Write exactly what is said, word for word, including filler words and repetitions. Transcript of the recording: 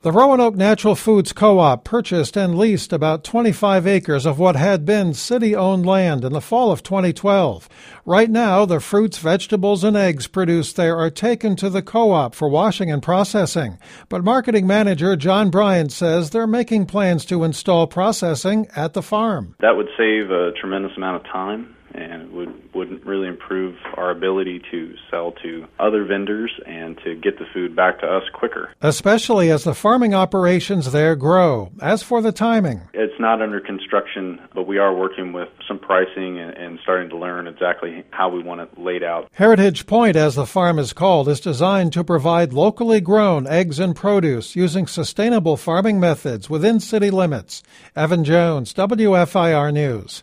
The Roanoke Natural Foods Co-op purchased and leased about twenty-five acres of what had been city-owned land in the fall of twenty twelve. Right now, the fruits, vegetables, and eggs produced there are taken to the co-op for washing and processing. But marketing manager John Bryant says they're making plans to install processing at the farm. That would save a tremendous amount of time and would would really improve our ability to sell to other vendors and to get the food back to us quicker. Especially as the farming operations there grow. As for the timing, it's not under construction, but we are working with some pricing and, and starting to learn exactly how we want it laid out. Heritage Point, as the farm is called, is designed to provide locally grown eggs and produce using sustainable farming methods within city limits. Evan Jones, W F I R News.